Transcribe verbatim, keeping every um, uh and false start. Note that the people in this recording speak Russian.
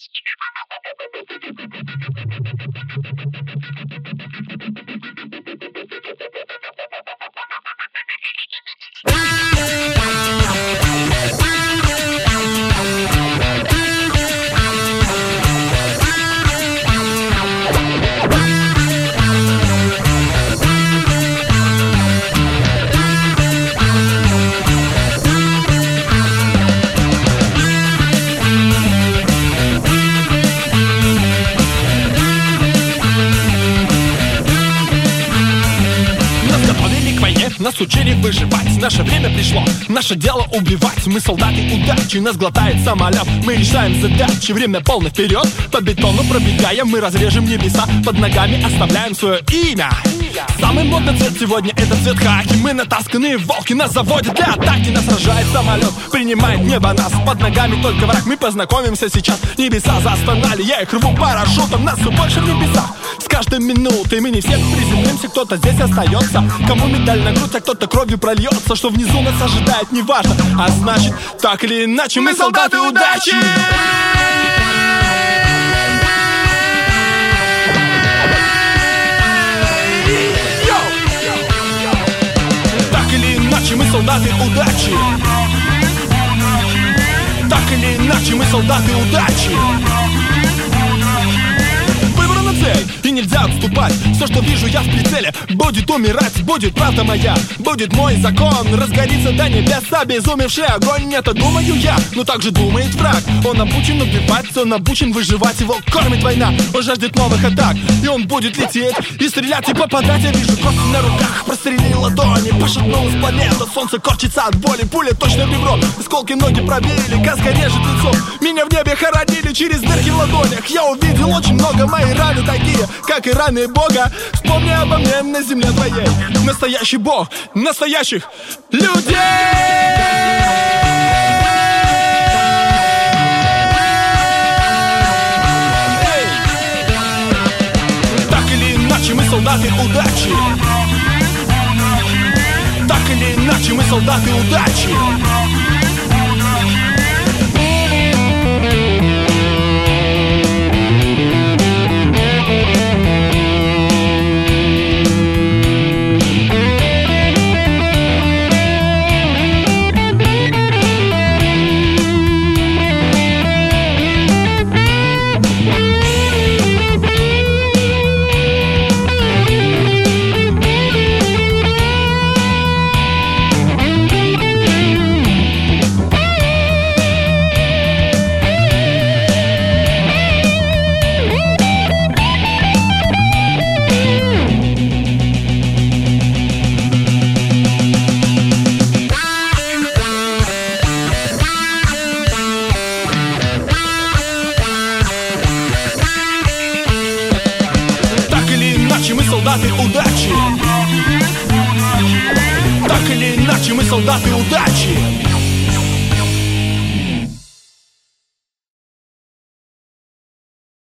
Нас учили выживать, наше время пришло, наше дело убивать. Мы солдаты удачи, нас глотает самолет. Мы решаем задачи, время полно вперед. По бетону пробегаем, мы разрежем небеса. Под ногами оставляем свое имя. Самый модный цвет сегодня это цвет хаки. Мы натасканные волки, нас заводят для атаки. Нас сражает самолет, принимает небо нас. Под ногами только враг, мы познакомимся сейчас. Небеса застонали, я их рву парашютом. Нас все больше в небесах. С каждой минутой мы не все приземлимся. Кто-то здесь остается, кому медаль на грудь, а кто-то кровью прольется. Что внизу нас ожидает, неважно. А значит, так или иначе, мы солдаты удачи. Так или иначе, мы солдаты удачи. Так или иначе, мы солдаты удачи. Выбрана цель, и нельзя отступать. Все, что вижу я в прицеле, будет умирать, будет правда моя, будет мой закон. Разгорится до небеса безумевший огонь. Это думаю я, но также думает враг. Он обучен убивать, он обучен выживать. Его кормит война, он жаждет новых атак. И он будет лететь и стрелять и попадать. Я вижу кровь на руках, прострели ладони. Пошатнулась планета, солнце корчится от боли. Пуля точно в ребро, осколки ноги пробили. Каска режет лицо, меня в небе хоронили через дырки в ладонях. Я увидел очень много, мои раны такие, как и раны Бога. Вспомни обо мне на земле твоей. Настоящий Бог настоящих людей. Так или иначе, мы солдаты удачи. Так или иначе, мы солдаты удачи. Солдаты удачи. Так или иначе, мы солдаты удачи.